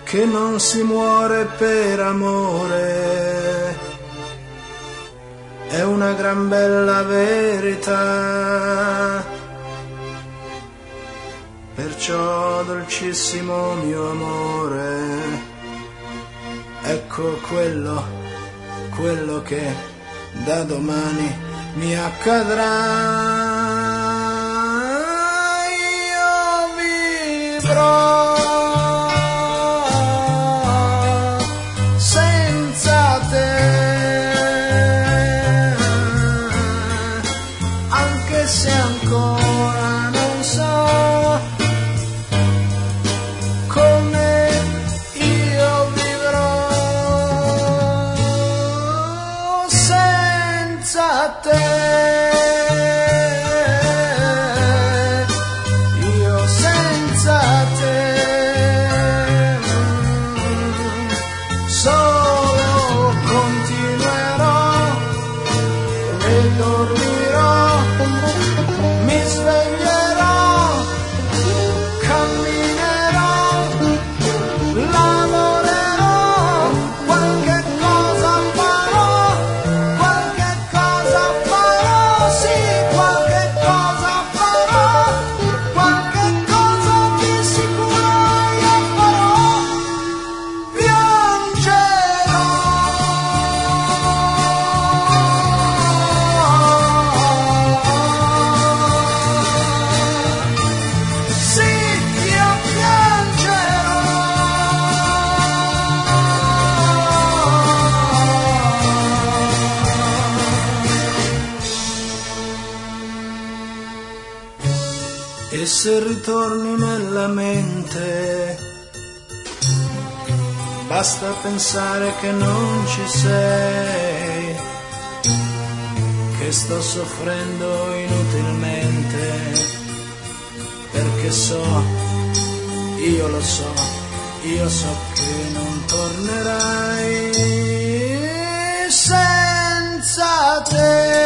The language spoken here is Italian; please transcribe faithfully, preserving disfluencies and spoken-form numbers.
che non si muore per amore, è una gran bella verità. Perciò, dolcissimo mio amore, ecco quello, quello che da domani mi accadrà. Io vivrò senza te, anche se ancora non so come io vivrò senza te. Io senza te solo continuerò e dormirò, mi sveglierò, camminerò, lavorerò, qualche cosa farò, qualche cosa farò, sì, qualche cosa farò, qualche cosa di sicuro io farò, piangerò. Sì, io piangerò. E se ritorni nella mente, basta pensare che non ci sei, che sto soffrendo inutilmente, perché so, io lo so, io so che non tornerai senza te.